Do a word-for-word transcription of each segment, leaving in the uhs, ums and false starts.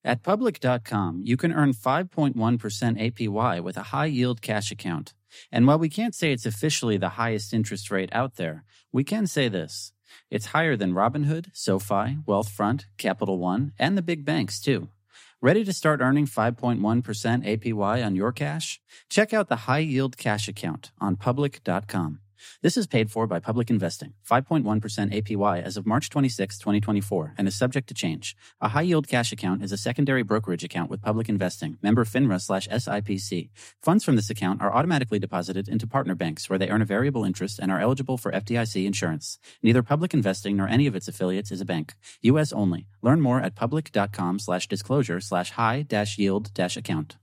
At Public dot com, you can earn five point one percent A P Y with a high-yield cash account. And while we can't say it's officially the highest interest rate out there, we can say this. It's higher than Robinhood, SoFi, Wealthfront, Capital One, and the big banks, too. Ready to start earning five point one percent A P Y on your cash? Check out the high-yield cash account on Public dot com. This is paid for by Public Investing, five point one percent A P Y as of March twenty-sixth, twenty twenty-four, and is subject to change. A high-yield cash account is a secondary brokerage account with Public Investing, member FINRA slash S I P C. Funds from this account are automatically deposited into partner banks where they earn a variable interest and are eligible for F D I C insurance. Neither Public Investing nor any of its affiliates is a bank. U S only. Learn more at Public dot com slash disclosure slash high dash yield dash account.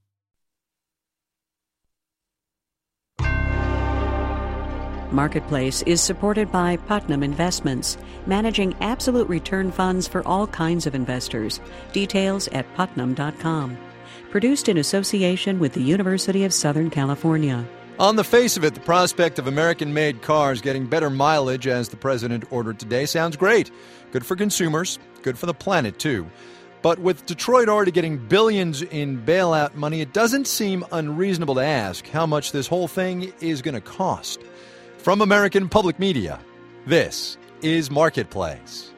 Marketplace is supported by Putnam Investments, managing absolute return funds for all kinds of investors. Details at putnam dot com. Produced in association with the University of Southern California. On the face of it, the prospect of American-made cars getting better mileage, as the president ordered today, sounds great. Good for consumers, good for the planet, too. But with Detroit already getting billions in bailout money, it doesn't seem unreasonable to ask how much this whole thing is going to cost. From American Public Media, this is Marketplace.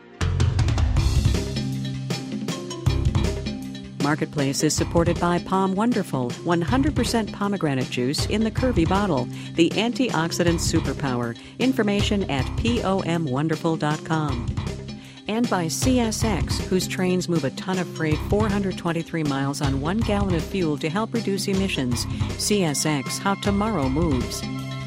Marketplace is supported by Palm Wonderful, one hundred percent pomegranate juice in the curvy bottle, the antioxidant superpower. Information at pom wonderful dot com. And by C S X, whose trains move a ton of freight four hundred twenty-three miles on one gallon of fuel to help reduce emissions. C S X, how tomorrow moves.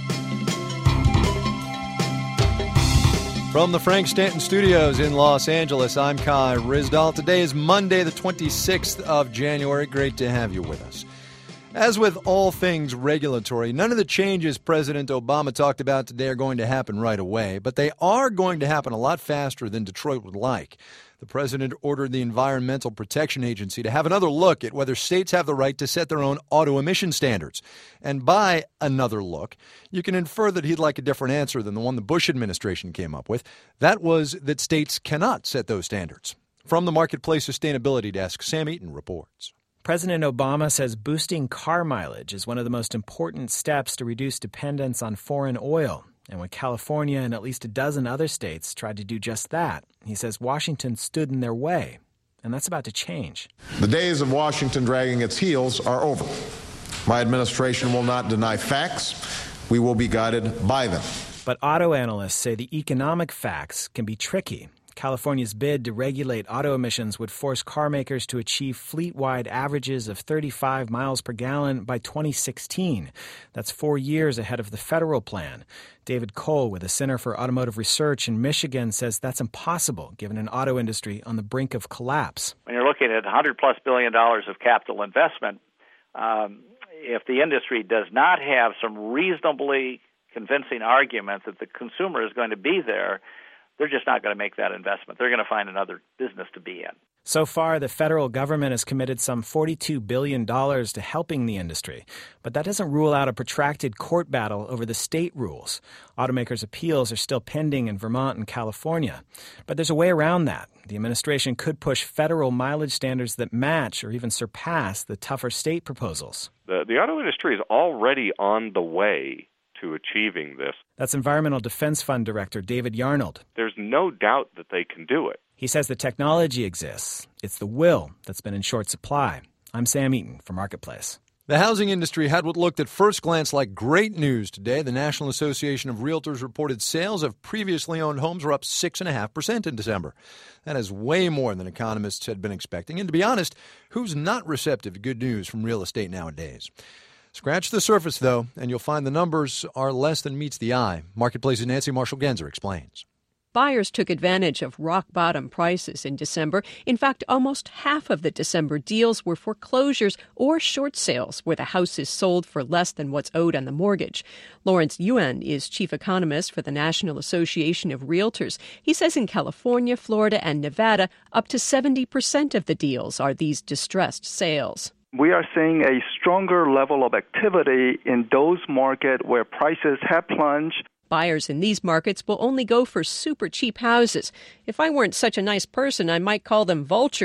From the Frank Stanton Studios in Los Angeles, I'm Kai Ryssdal. Today is Monday, the twenty-sixth of January. Great to have you with us. As with all things regulatory, none of the changes President Obama talked about today are going to happen right away, but they are going to happen a lot faster than Detroit would like. The president ordered the Environmental Protection Agency to have another look at whether states have the right to set their own auto emission standards. And by another look, you can infer that he'd like a different answer than the one the Bush administration came up with. That was that states cannot set those standards. From the Marketplace Sustainability Desk, Sam Eaton reports. President Obama says boosting car mileage is one of the most important steps to reduce dependence on foreign oil. And when California and at least a dozen other states tried to do just that, he says Washington stood in their way. And that's about to change. The days of Washington dragging its heels are over. My administration will not deny facts. We will be guided by them. But auto analysts say the economic facts can be tricky. California's bid to regulate auto emissions would force car makers to achieve fleet-wide averages of thirty-five miles per gallon by twenty sixteen. That's four years ahead of the federal plan. David Cole with the Center for Automotive Research in Michigan says that's impossible, given an auto industry on the brink of collapse. When you're looking at one hundred plus billion dollars of capital investment, um, if the industry does not have some reasonably convincing argument that the consumer is going to be there, they're just not going to make that investment. They're going to find another business to be in. So far, the federal government has committed some forty-two billion dollars to helping the industry. But that doesn't rule out a protracted court battle over the state rules. Automakers' appeals are still pending in Vermont and California. But there's a way around that. The administration could push federal mileage standards that match or even surpass the tougher state proposals. The, the auto industry is already on the way to achieving this. That's Environmental Defense Fund Director David Yarnold. There's no doubt that they can do it. He says the technology exists. It's the will that's been in short supply. I'm Sam Eaton for Marketplace. The housing industry had what looked at first glance like great news today. The National Association of Realtors reported sales of previously owned homes were up six point five percent in December. That is way more than economists had been expecting. And to be honest, who's not receptive to good news from real estate nowadays? Scratch the surface, though, and you'll find the numbers are less than meets the eye. Marketplace's Nancy Marshall-Genzer explains. Buyers took advantage of rock-bottom prices in December. In fact, almost half of the December deals were foreclosures or short sales where the house is sold for less than what's owed on the mortgage. Lawrence Yuen is chief economist for the National Association of Realtors. He says in California, Florida, and Nevada, up to seventy percent of the deals are these distressed sales. We are seeing a stronger level of activity in those markets where prices have plunged. Buyers in these markets will only go for super cheap houses. If I weren't such a nice person, I might call them vultures.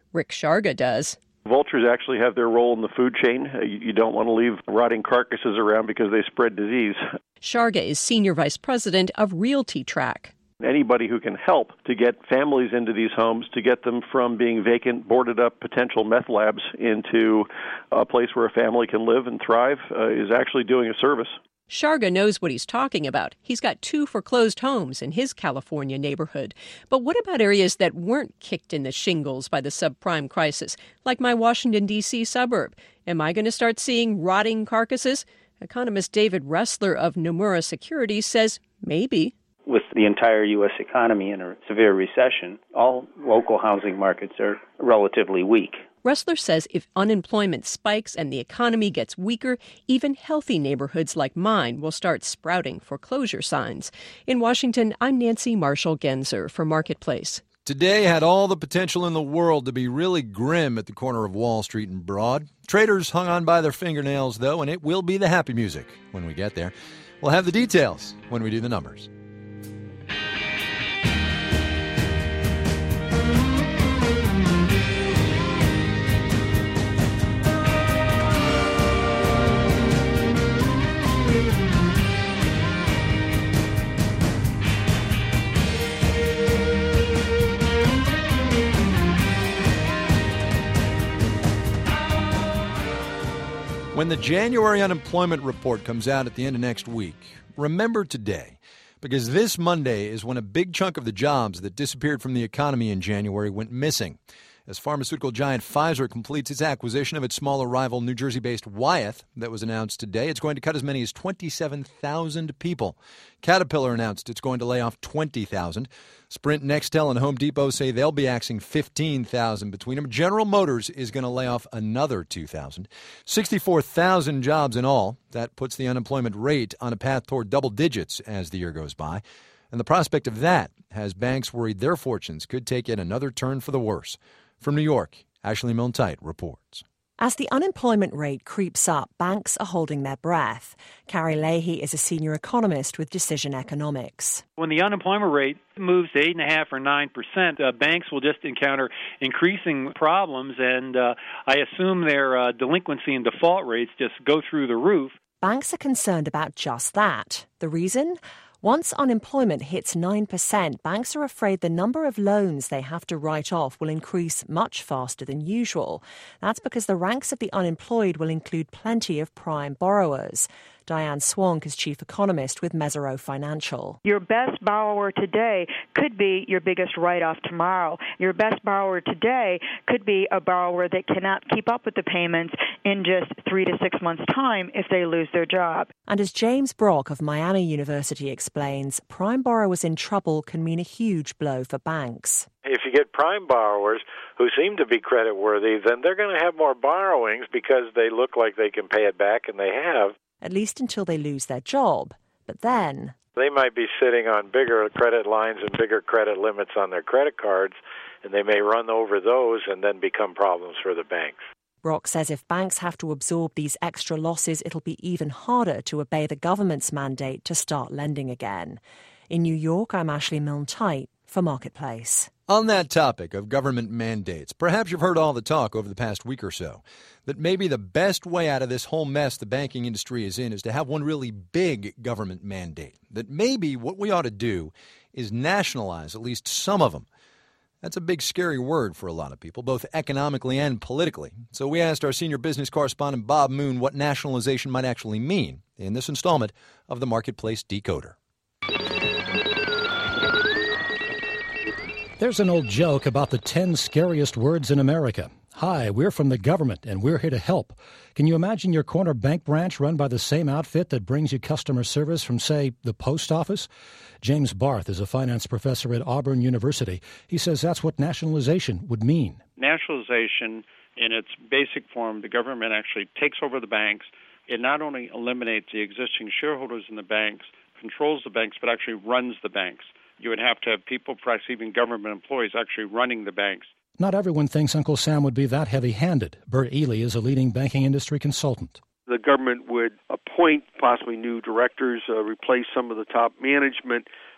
Rick Sharga does. Vultures actually have their role in the food chain. You don't want to leave rotting carcasses around because they spread disease. Sharga is Senior Vice President of Realty Track. Anybody who can help to get families into these homes, to get them from being vacant, boarded up potential meth labs into a place where a family can live and thrive uh, is actually doing a service. Sharga knows what he's talking about. He's got two foreclosed homes in his California neighborhood. But what about areas that weren't kicked in the shingles by the subprime crisis, like my Washington, D C suburb? Am I going to start seeing rotting carcasses? Economist David Ressler of Nomura Securities says maybe. With the entire U S economy in a severe recession, all local housing markets are relatively weak. Ressler says if unemployment spikes and the economy gets weaker, even healthy neighborhoods like mine will start sprouting foreclosure signs. In Washington, I'm Nancy Marshall-Genzer for Marketplace. Today had all the potential in the world to be really grim at the corner of Wall Street and Broad. Traders hung on by their fingernails, though, and it will be the happy music when we get there. We'll have the details when we do the numbers. When the January unemployment report comes out at the end of next week, remember today, because this Monday is when a big chunk of the jobs that disappeared from the economy in January went missing. As pharmaceutical giant Pfizer completes its acquisition of its smaller rival New Jersey-based Wyeth that was announced today, it's going to cut as many as twenty-seven thousand people. Caterpillar announced it's going to lay off twenty thousand. Sprint, Nextel, and Home Depot say they'll be axing fifteen thousand between them. General Motors is going to lay off another two thousand. sixty-four thousand jobs in all. That puts the unemployment rate on a path toward double digits as the year goes by. And the prospect of that has banks worried their fortunes could take yet another turn for the worse. From New York, Ashley Milne-Tite reports. As the unemployment rate creeps up, banks are holding their breath. Carrie Leahy is a senior economist with Decision Economics. When the unemployment rate moves to eight point five or nine percent, uh, banks will just encounter increasing problems, and uh, I assume their uh, delinquency and default rates just go through the roof. Banks are concerned about just that. The reason? Once unemployment hits nine percent, banks are afraid the number of loans they have to write off will increase much faster than usual. That's because the ranks of the unemployed will include plenty of prime borrowers. Diane Swank is chief economist with Mesirow Financial. Your best borrower today could be your biggest write-off tomorrow. Your best borrower today could be a borrower that cannot keep up with the payments in just three to six months' time if they lose their job. And as James Brock of Miami University explains, prime borrowers in trouble can mean a huge blow for banks. If you get prime borrowers who seem to be creditworthy, then they're going to have more borrowings because they look like they can pay it back, and they have. At least until they lose their job. But then they might be sitting on bigger credit lines and bigger credit limits on their credit cards, and they may run over those and then become problems for the banks. Brock says if banks have to absorb these extra losses, it'll be even harder to obey the government's mandate to start lending again. In New York, I'm Ashley Milne-Tite for Marketplace. On that topic of government mandates, perhaps you've heard all the talk over the past week or so that maybe the best way out of this whole mess the banking industry is in is to have one really big government mandate. That maybe what we ought to do is nationalize at least some of them. That's a big, scary word for a lot of people, both economically and politically. So we asked our senior business correspondent Bob Moon what nationalization might actually mean in this installment of the Marketplace Decoder. There's an old joke about the ten scariest words in America. Hi, we're from the government, and we're here to help. Can you imagine your corner bank branch run by the same outfit that brings you customer service from, say, the post office? James Barth is a finance professor at Auburn University. He says that's what nationalization would mean. Nationalization, in its basic form, the government actually takes over the banks. It not only eliminates the existing shareholders in the banks, controls the banks, but actually runs the banks. You would have to have people, perhaps even government employees, actually running the banks. Not everyone thinks Uncle Sam would be that heavy-handed. Bert Ely is a leading banking industry consultant. The government would appoint possibly new directors, uh, replace some of the top management,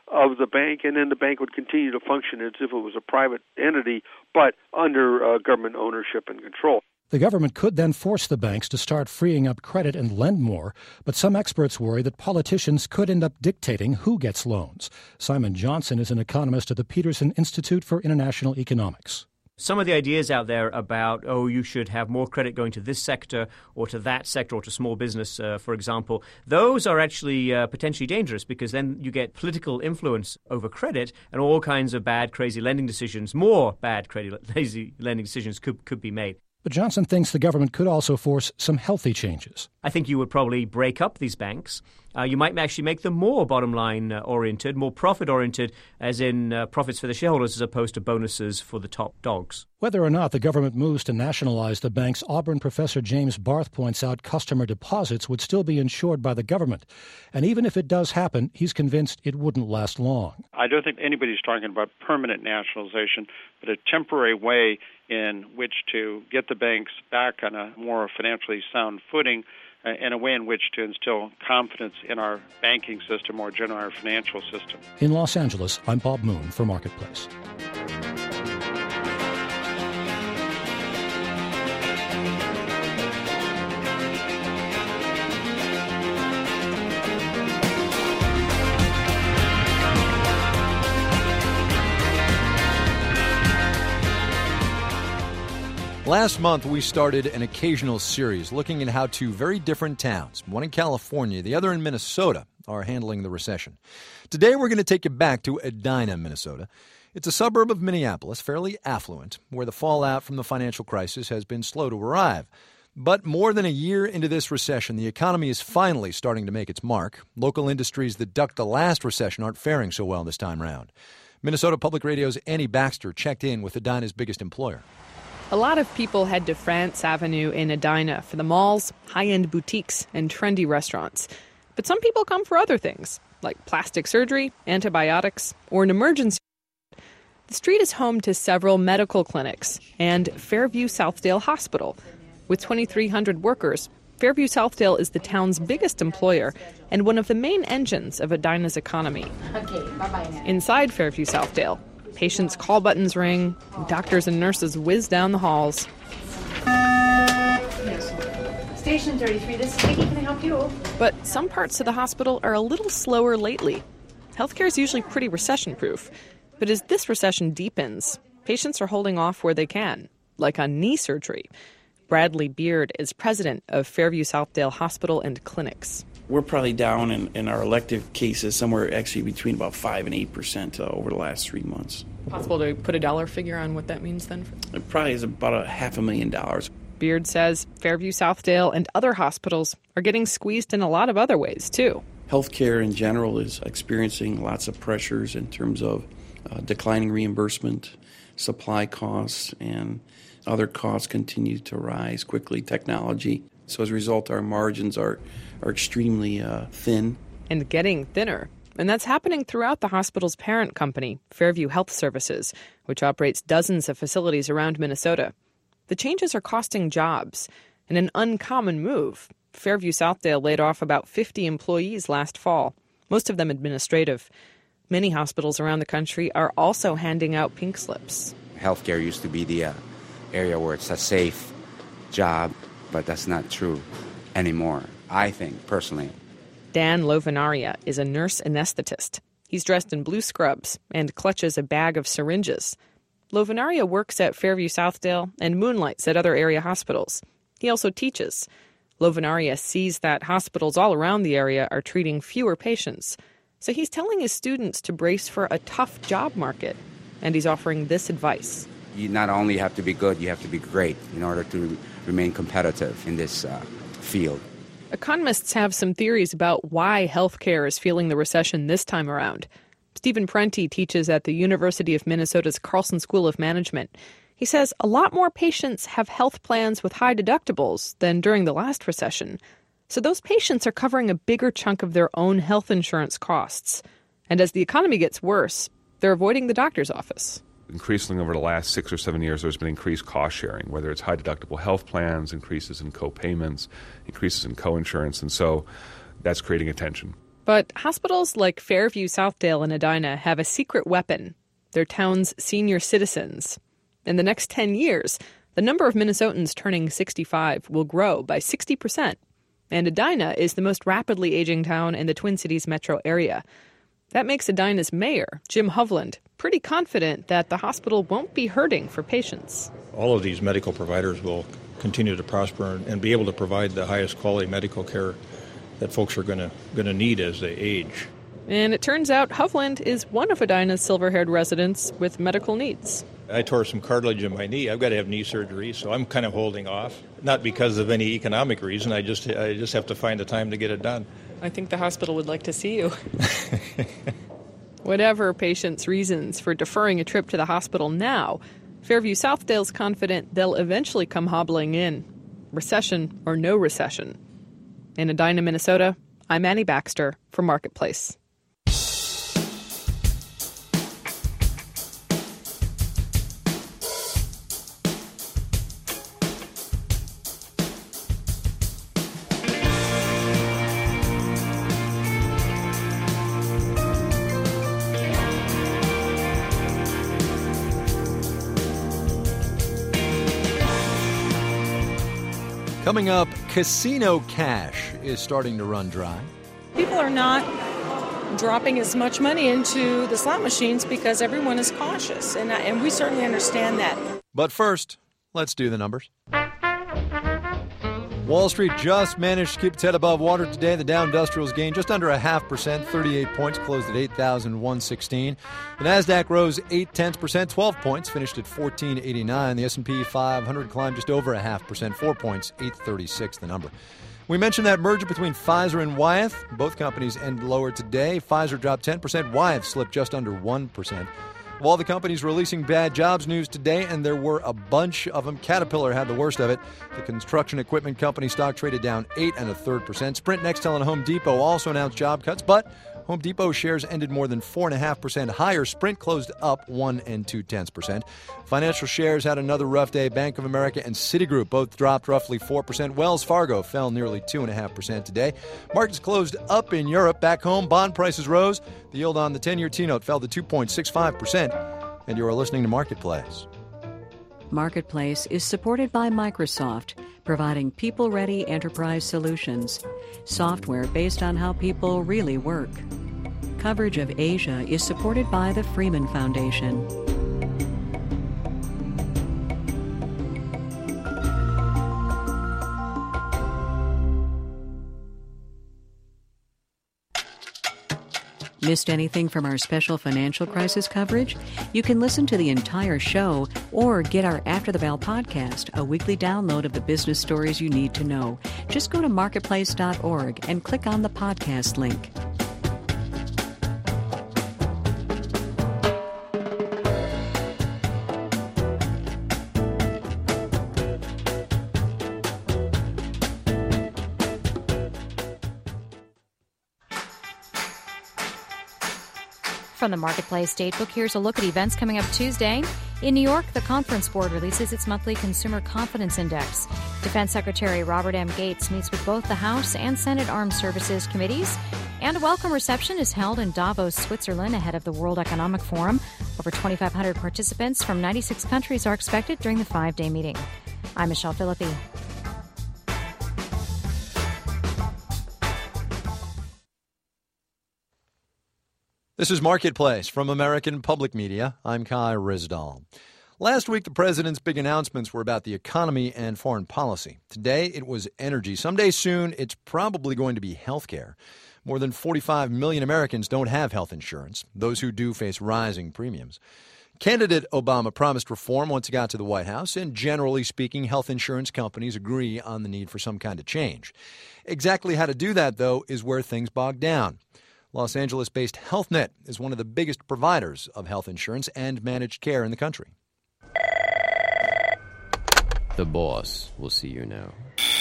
of the bank, and then the bank would continue to function as if it was a private entity, but under uh, government ownership and control. The government could then force the banks to start freeing up credit and lend more, but some experts worry that politicians could end up dictating who gets loans. Simon Johnson is an economist at the Peterson Institute for International Economics. Some of the ideas out there about, oh, you should have more credit going to this sector or to that sector or to small business, uh, for example, those are actually uh, potentially dangerous because then you get political influence over credit and all kinds of bad, crazy lending decisions, more bad, crazy lending decisions could, could be made. But Johnson thinks the government could also force some healthy changes. I think you would probably break up these banks. Uh, you might actually make them more bottom-line uh, oriented, more profit-oriented, as in uh, profits for the shareholders as opposed to bonuses for the top dogs. Whether or not the government moves to nationalize the banks, Auburn professor James Barth points out customer deposits would still be insured by the government. And even if it does happen, he's convinced it wouldn't last long. I don't think anybody's talking about permanent nationalization, but a temporary way in which to get the banks back on a more financially sound footing, uh, and a way in which to instill confidence in our banking system or general our financial system. In Los Angeles, I'm Bob Moon for Marketplace. Last month, we started an occasional series looking at how two very different towns, one in California, the other in Minnesota, are handling the recession. Today, we're going to take you back to Edina, Minnesota. It's a suburb of Minneapolis, fairly affluent, where the fallout from the financial crisis has been slow to arrive. But more than a year into this recession, the economy is finally starting to make its mark. Local industries that ducked the last recession aren't faring so well this time around. Minnesota Public Radio's Annie Baxter checked in with Edina's biggest employer. A lot of people head to France Avenue in Edina for the malls, high-end boutiques, and trendy restaurants. But some people come for other things, like plastic surgery, antibiotics, or an emergency. The street is home to several medical clinics and Fairview Southdale Hospital. With twenty-three hundred workers, Fairview Southdale is the town's biggest employer and one of the main engines of Edina's economy. Okay, bye-bye now. Inside Fairview Southdale, patients' call buttons ring, doctors and nurses whiz down the halls. Station thirty-three, this is Vicky. Can I help you? But some parts of the hospital are a little slower lately. Healthcare is usually pretty recession-proof. But as this recession deepens, patients are holding off where they can, like on knee surgery. Bradley Beard is president of Fairview Southdale Hospital and Clinics. We're probably down in, in our elective cases somewhere actually between about five and eight percent uh, over the last three months. Possible to put a dollar figure on what that means then? It probably is about a half a million dollars. Beard says Fairview Southdale and other hospitals are getting squeezed in a lot of other ways, too. Healthcare in general is experiencing lots of pressures in terms of uh, declining reimbursement, supply costs, and other costs continue to rise quickly, technology. So as a result, our margins are, are extremely uh, thin. And getting thinner. And that's happening throughout the hospital's parent company, Fairview Health Services, which operates dozens of facilities around Minnesota. The changes are costing jobs. In an uncommon move, Fairview Southdale laid off about fifty employees last fall, most of them administrative. Many hospitals around the country are also handing out pink slips. Healthcare used to be the uh, area where it's a safe job, but that's not true anymore, I think, personally. Dan Lovinaria is a nurse anesthetist. He's dressed in blue scrubs and clutches a bag of syringes. Lovinaria works at Fairview Southdale and moonlights at other area hospitals. He also teaches. Lovinaria sees that hospitals all around the area are treating fewer patients. So he's telling his students to brace for a tough job market. And he's offering this advice. You not only have to be good, you have to be great in order to remain competitive in this uh, field. Economists have some theories about why healthcare is feeling the recession this time around. Stephen Prenti teaches at the University of Minnesota's Carlson School of Management. He says a lot more patients have health plans with high deductibles than during the last recession. So those patients are covering a bigger chunk of their own health insurance costs. And as the economy gets worse, they're avoiding the doctor's office. Increasingly over the last six or seven years, there's been increased cost sharing, whether it's high-deductible health plans, increases in co-payments, increases in co-insurance, and so that's creating a tension. But hospitals like Fairview Southdale and Edina have a secret weapon: their town's senior citizens. In the next ten years, the number of Minnesotans turning sixty-five will grow by sixty percent. And Edina is the most rapidly aging town in the Twin Cities metro area. That makes Edina's mayor, Jim Hovland, pretty confident that the hospital won't be hurting for patients. All of these medical providers will continue to prosper and be able to provide the highest quality medical care that folks are going to going to need as they age. And it turns out Hovland is one of Edina's silver-haired residents with medical needs. I tore some cartilage in my knee. I've got to have knee surgery, so I'm kind of holding off. Not because of any economic reason. I just I just have to find the time to get it done. I think the hospital would like to see you. Whatever patients' reasons for deferring a trip to the hospital now, Fairview Southdale's confident they'll eventually come hobbling in, recession or no recession. In Edina, Minnesota, I'm Annie Baxter for Marketplace. Coming up, casino cash is starting to run dry. People are not dropping as much money into the slot machines because everyone is cautious, and, and we certainly understand that. But first, let's do the numbers. Wall Street just managed to keep its head above water today. The Dow Industrials gained just under a half percent, thirty-eight points, closed at eight thousand one hundred sixteen. The Nasdaq rose eight tenths percent, twelve points, finished at fourteen eighty-nine. The S and P five hundred climbed just over a half percent, four points, eight thirty-six the number. We mentioned that merger between Pfizer and Wyeth. Both companies ended lower today. Pfizer dropped ten percent, Wyeth slipped just under one percent. Of all the companies releasing bad jobs news today, and there were a bunch of them, Caterpillar had the worst of it. The construction equipment company stock traded down eight and a third percent. Sprint, Nextel, and Home Depot also announced job cuts, but Home Depot shares ended more than four and a half percent higher. Sprint closed up one and two tenths percent. Financial shares had another rough day. Bank of America and Citigroup both dropped roughly four percent. Wells Fargo fell nearly two and a half percent today. Markets closed up in Europe. Back home, bond prices rose. The yield on the ten-year T-note fell to two point six five percent. And you are listening to Marketplace. Marketplace is supported by Microsoft, providing people-ready enterprise solutions. Software based on how people really work. Coverage of Asia is supported by the Freeman Foundation. Missed anything from our special financial crisis coverage? You can listen to the entire show or get our After the Bell podcast, a weekly download of the business stories you need to know. Just go to marketplace dot org and click on the podcast link. From the Marketplace Datebook, here's a look at events coming up Tuesday. In New York, the Conference Board releases its monthly Consumer Confidence Index. Defense Secretary Robert M. Gates meets with both the House and Senate Armed Services Committees. And a welcome reception is held in Davos, Switzerland, ahead of the World Economic Forum. Over twenty-five hundred participants from ninety-six countries are expected during the five-day meeting. I'm Michelle Philippi. This is Marketplace from American Public Media. I'm Kai Ryssdal. Last week, the president's big announcements were about the economy and foreign policy. Today, it was energy. Someday soon, it's probably going to be health care. More than forty-five million Americans don't have health insurance. Those who do face rising premiums. Candidate Obama promised reform once he got to the White House, and generally speaking, health insurance companies agree on the need for some kind of change. Exactly how to do that, though, is where things bog down. Los Angeles-based HealthNet is one of the biggest providers of health insurance and managed care in the country. The boss will see you now.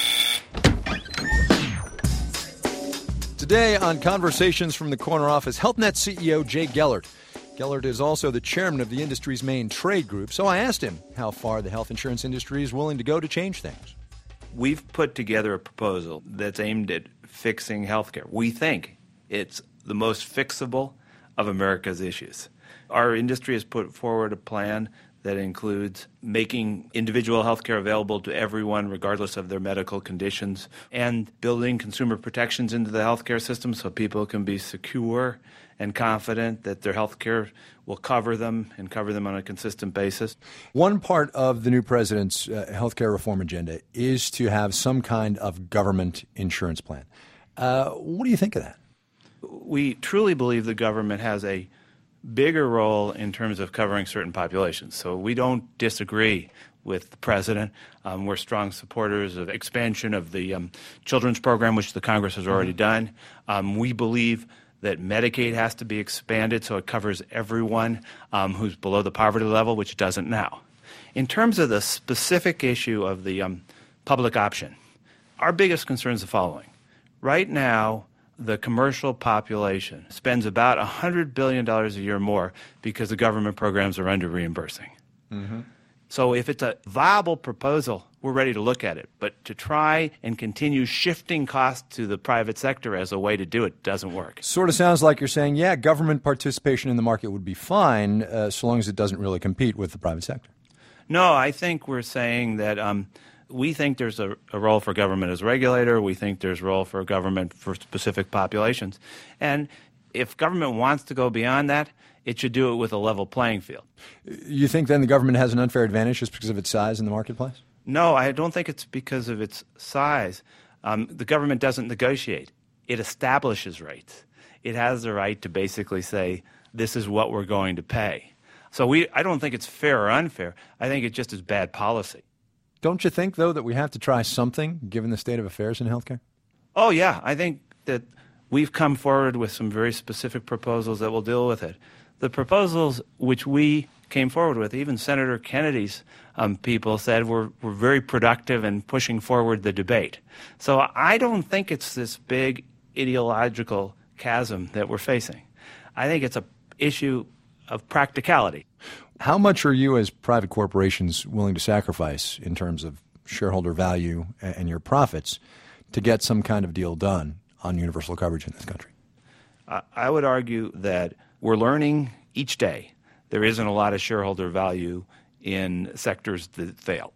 Today on Conversations from the Corner Office, HealthNet C E O Jay Gellert. Gellert is also the chairman of the industry's main trade group, so I asked him how far the health insurance industry is willing to go to change things. We've put together a proposal that's aimed at fixing healthcare. We think It's the most fixable of America's issues. Our industry has put forward a plan that includes making individual health care available to everyone regardless of their medical conditions, and building consumer protections into the health care system so people can be secure and confident that their health care will cover them and cover them on a consistent basis. One part of the new president's uh, health care reform agenda is to have some kind of government insurance plan. Uh, what do you think of that? We truly believe the government has a bigger role in terms of covering certain populations. So we don't disagree with the president. Um, we're strong supporters of expansion of the um, children's program, which the Congress has already done. Um, we believe that Medicaid has to be expanded so it covers everyone um, who's below the poverty level, which it doesn't now. In terms of the specific issue of the um, public option, our biggest concern is the following. Right now, the commercial population spends about one hundred billion dollars a year more because the government programs are under reimbursing. Mm-hmm. So if it's a viable proposal, we're ready to look at it. But to try and continue shifting costs to the private sector as a way to do it doesn't work. Sort of sounds like you're saying, yeah, government participation in the market would be fine uh, so long as it doesn't really compete with the private sector. No, I think we're saying that um, we think there's a, a role for government as regulator. We think there's a role for government for specific populations. And if government wants to go beyond that, it should do it with a level playing field. You think then the government has an unfair advantage just because of its size in the marketplace? No, I don't think it's because of its size. Um, the government doesn't negotiate. It establishes rates. It has the right to basically say, this is what we're going to pay. So we, I don't think it's fair or unfair. I think it just is bad policy. Don't you think, though, that we have to try something given the state of affairs in healthcare? Oh, yeah. I think that we've come forward with some very specific proposals that will deal with it. The proposals which we came forward with, even Senator Kennedy's um, people said were, were very productive in pushing forward the debate. So I don't think it's this big ideological chasm that we're facing. I think it's an issue of practicality. How much are you as private corporations willing to sacrifice in terms of shareholder value and your profits to get some kind of deal done on universal coverage in this country? I would argue that we're learning each day there isn't a lot of shareholder value in sectors that fail.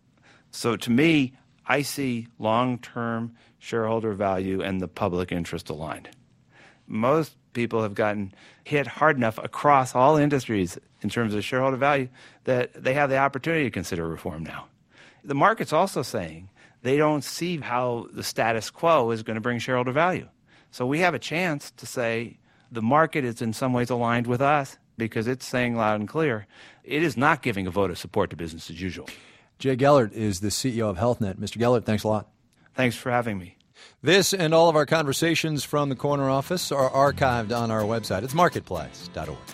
So to me, I see long-term shareholder value and the public interest aligned. Most people have gotten hit hard enough across all industries in terms of shareholder value that they have the opportunity to consider reform now. The market's also saying they don't see how the status quo is going to bring shareholder value. So we have a chance to say the market is in some ways aligned with us because it's saying loud and clear it is not giving a vote of support to business as usual. Jay Gellert is the C E O of HealthNet. Mister Gellert, thanks a lot. Thanks for having me. This and all of our conversations from the corner office are archived on our website. It's marketplace dot org.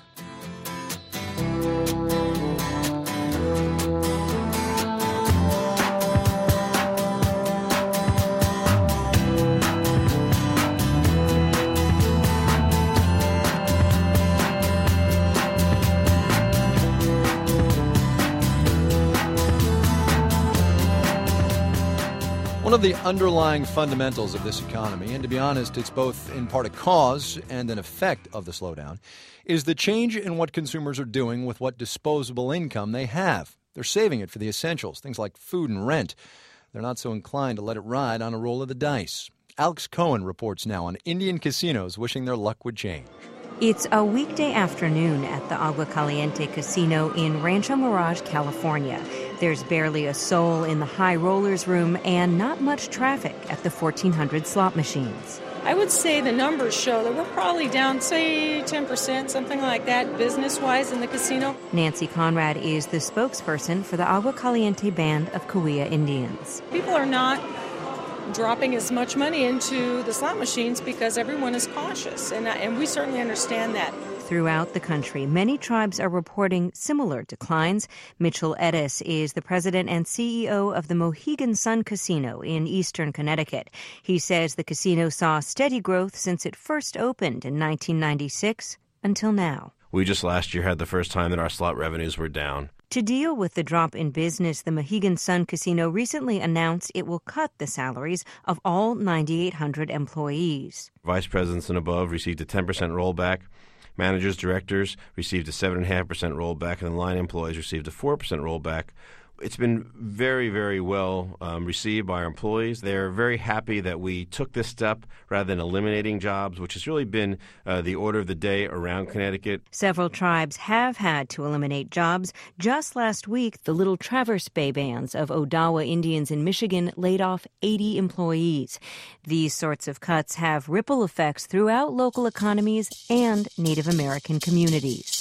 One of the underlying fundamentals of this economy, and to be honest, it's both in part a cause and an effect of the slowdown, is the change in what consumers are doing with what disposable income they have. They're saving it for the essentials, things like food and rent. They're not so inclined to let it ride on a roll of the dice. Alex Cohen reports now on Indian casinos wishing their luck would change. It's a weekday afternoon at the Agua Caliente Casino in Rancho Mirage, California. There's barely a soul in the high rollers room and not much traffic at the fourteen hundred slot machines. I would say the numbers show that we're probably down, say, ten percent, something like that, business-wise in the casino. Nancy Conrad is the spokesperson for the Agua Caliente Band of Cahuilla Indians. People are not dropping as much money into the slot machines because everyone is cautious, and, and we certainly understand that. Throughout the country, many tribes are reporting similar declines. Mitchell Edis is the president and C E O of the Mohegan Sun Casino in eastern Connecticut. He says the casino saw steady growth since it first opened in nineteen ninety-six until now. We just last year had the first time that our slot revenues were down. To deal with the drop in business, the Mohegan Sun Casino recently announced it will cut the salaries of all nine thousand eight hundred employees. Vice presidents and above received a ten percent rollback. Managers, directors received a seven point five percent rollback, and then line employees received a four percent rollback. It's been very, very well um, received by our employees. They're very happy that we took this step rather than eliminating jobs, which has really been uh, the order of the day around Connecticut. Several tribes have had to eliminate jobs. Just last week, the Little Traverse Bay bands of Odawa Indians in Michigan laid off eighty employees. These sorts of cuts have ripple effects throughout local economies and Native American communities.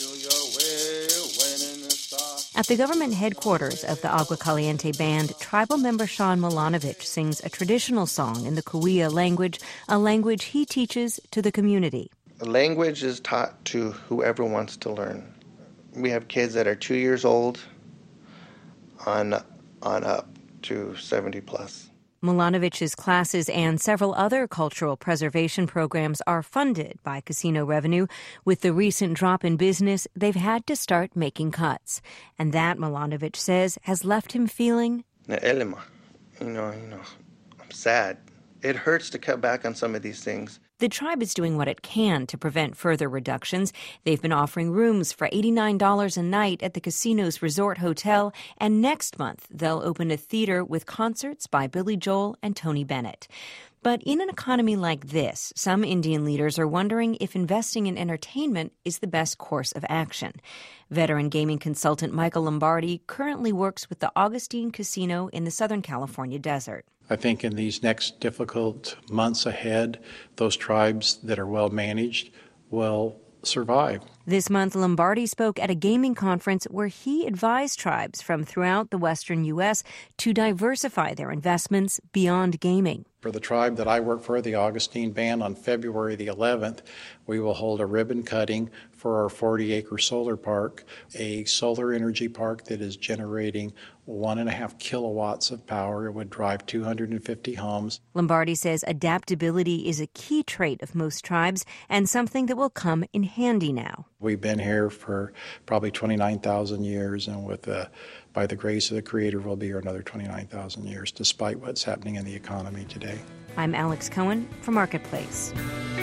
At the government headquarters of the Agua Caliente Band, tribal member Sean Milanovich sings a traditional song in the Cahuilla language, a language he teaches to the community. The language is taught to whoever wants to learn. We have kids that are two years old on, on up to seventy plus. Milanovich's classes and several other cultural preservation programs are funded by casino revenue. With the recent drop in business, they've had to start making cuts. And that, Milanovich says, has left him feeling... You know, you know, I'm sad. It hurts to cut back on some of these things. The tribe is doing what it can to prevent further reductions. They've been offering rooms for eighty-nine dollars a night at the casino's resort hotel, and next month they'll open a theater with concerts by Billy Joel and Tony Bennett. But in an economy like this, some Indian leaders are wondering if investing in entertainment is the best course of action. Veteran gaming consultant Michael Lombardi currently works with the Augustine Casino in the Southern California desert. I think in these next difficult months ahead, those tribes that are well managed will survive. This month, Lombardi spoke at a gaming conference where he advised tribes from throughout the western U S to diversify their investments beyond gaming. For the tribe that I work for, the Augustine Band, on February the eleventh, we will hold a ribbon cutting for our forty-acre solar park, a solar energy park that is generating one and a half kilowatts of power. It would drive two hundred fifty homes. Lombardi says adaptability is a key trait of most tribes and something that will come in handy now. We've been here for probably twenty-nine thousand years, and with uh, by the grace of the Creator, we'll be here another twenty-nine thousand years, despite what's happening in the economy today. I'm Alex Cohen for Marketplace.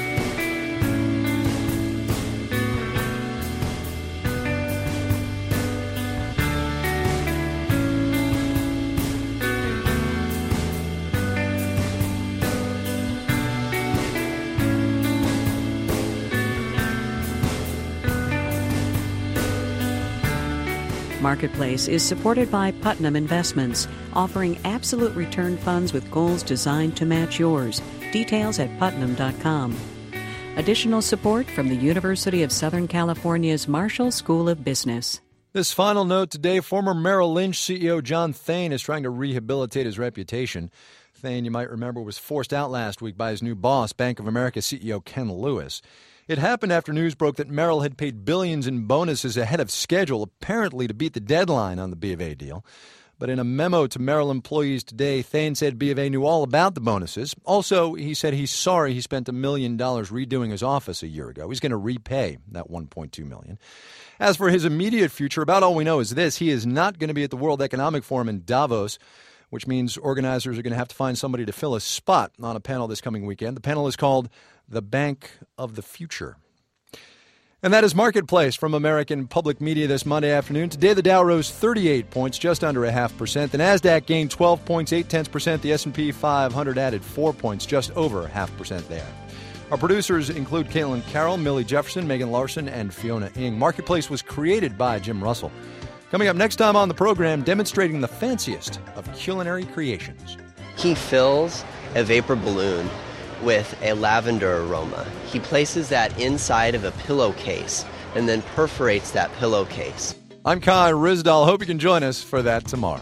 Marketplace is supported by Putnam Investments, offering absolute return funds with goals designed to match yours. Details at putnam dot com. Additional support from the University of Southern California's Marshall School of Business. This final note today, former Merrill Lynch C E O John Thain is trying to rehabilitate his reputation. Thain, you might remember, was forced out last week by his new boss, Bank of America C E O Ken Lewis. It happened after news broke that Merrill had paid billions in bonuses ahead of schedule, apparently to beat the deadline on the B of A deal. But in a memo to Merrill employees today, Thain said B of A knew all about the bonuses. Also, he said he's sorry he spent a million dollars redoing his office a year ago. He's going to repay that one point two million dollars. As for his immediate future, about all we know is this: he is not going to be at the World Economic Forum in Davos, which means organizers are going to have to find somebody to fill a spot on a panel this coming weekend. The panel is called The Bank of the Future. And that is Marketplace from American Public Media this Monday afternoon. Today, the Dow rose thirty-eight points, just under a half percent. The NASDAQ gained twelve points, eight tenths percent. The S and P five hundred added four points, just over a half percent there. Our producers include Caitlin Carroll, Millie Jefferson, Megan Larson, and Fiona Ng. Marketplace was created by Jim Russell. Coming up next time on the program, demonstrating the fanciest of culinary creations. He fills a vapor balloon with a lavender aroma. He places that inside of a pillowcase and then perforates that pillowcase. I'm Kai Ryssdal. Hope you can join us for that tomorrow.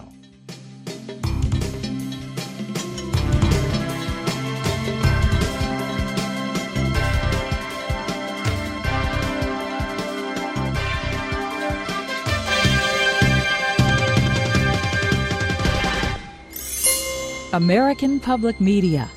American Public Media.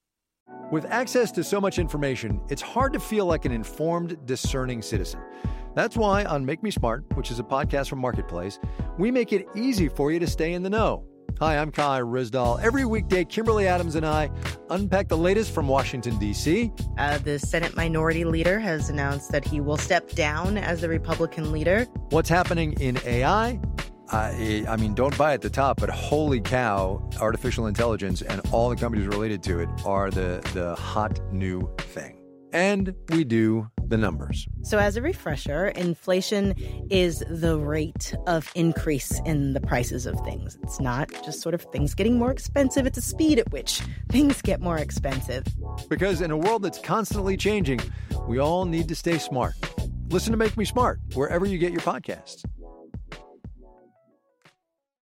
With access to so much information, it's hard to feel like an informed, discerning citizen. That's why on Make Me Smart, which is a podcast from Marketplace, we make it easy for you to stay in the know. Hi, I'm Kai Ryssdal. Every weekday, Kimberly Adams and I unpack the latest from Washington, D C. Uh, the Senate Minority Leader has announced that he will step down as the Republican leader. What's happening in A I? Uh, I mean, don't buy at the top, but holy cow, artificial intelligence and all the companies related to it are the, the hot new thing. And we do the numbers. So as a refresher, inflation is the rate of increase in the prices of things. It's not just sort of things getting more expensive. It's the speed at which things get more expensive. Because in a world that's constantly changing, we all need to stay smart. Listen to Make Me Smart wherever you get your podcasts.